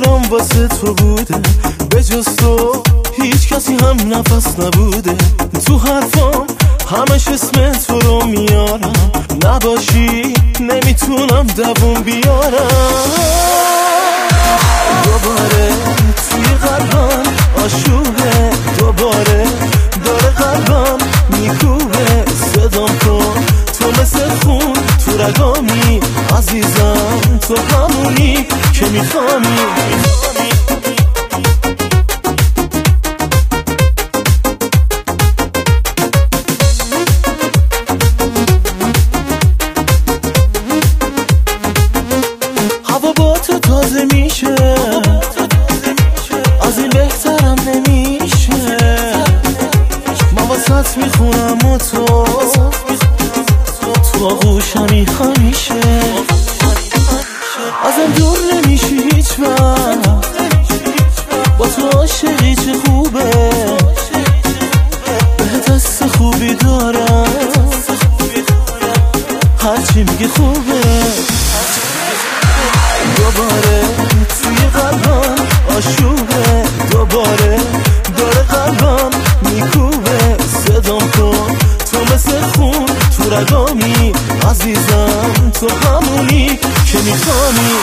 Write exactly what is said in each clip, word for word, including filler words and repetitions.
شعرام واسه تو بوده، به جز تو هیچ کسی هم نفس نبوده. تو حرفام همش اسم تو رو میارم، نباشی نمیتونم دووم بیارم. دوباره توی قلبم آشوبه، دوباره داره قلبم میکوبه. صدام کن تو مثل خون تو رگامی، عزیزم تو همونی که میخوامی. هوا با تو تازه میشه، از این بهترم نمیشه. من واسط میخونم و تو تو آغوشمی همیشه. ازم دور نمیشی هیچ وقت، با تو عاشقی چه خوبه. بهت دست خوبی دارم، هرچی میگه خوبه. دوباره توی قلبم آشوبه، دوباره داره قلبم میکوبه. صدام کن تو مثل خون تو رگامی، عزیزم تو همونی که میخوامی.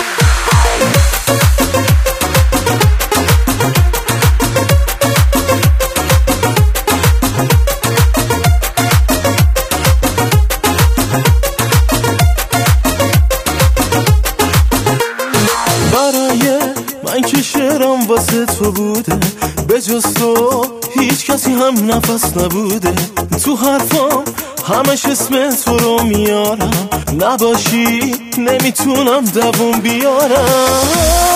برای من که شعرام واسه تو بوده، به جز تو هیچ کسی هم نفس نبوده. تو حرفام همش اسم تو رو میارم، نباشی نمیتونم دووم بیارم.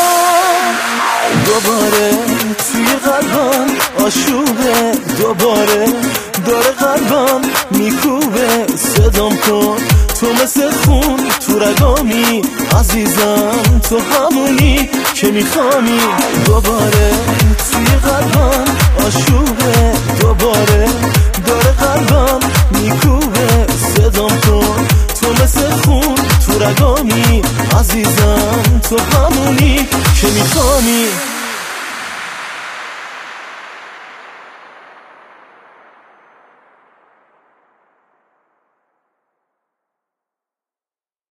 دوباره توی قلبم آشوبه، دوباره داره قلبم میکوبه. صدام کن تو مثل خون تو رگامی، عزیزم تو همونی که میخوامی. دوباره توی قلبم آشوبه، دوباره داره قلبم میکوبه. صدام کن تو مثل خون تو رگامی، عزیزم تو همونی که میخوامی.